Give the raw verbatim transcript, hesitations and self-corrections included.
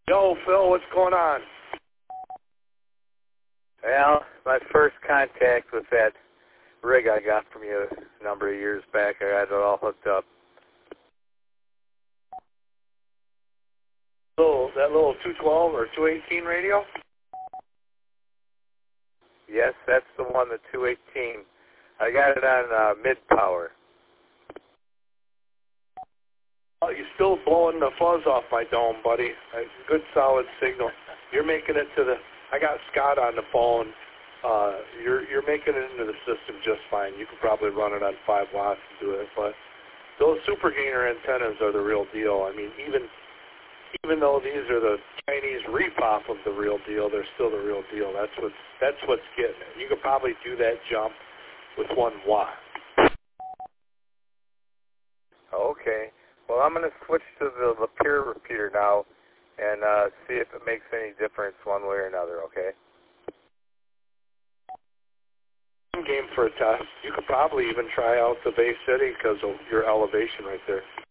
Yo, Phil, what's going on? Well, my first contact with that rig I got from you a number of years back, I got it all hooked up. Little, that little two twelve or two eighteen radio? Yes, that's the one, the two eighteen. I got it on uh, mid-power. Oh, you're still blowing the fuzz off my dome, buddy. A good solid signal. You're making it to the... I got Scott on the phone. Uh, you're you're making it into the system just fine. You could probably run it on five watts and do it, but those super gainer antennas are the real deal. I mean, even even though these are the Chinese repop of the real deal, they're still the real deal. That's what's that's what's getting it. You could probably do that jump with one watt. Okay. Well, I'm going to switch to the Lapeer repeater now and uh, see if it makes any difference one way or another, okay? Game for a test. You could probably even try out the Bay City because of your elevation right there.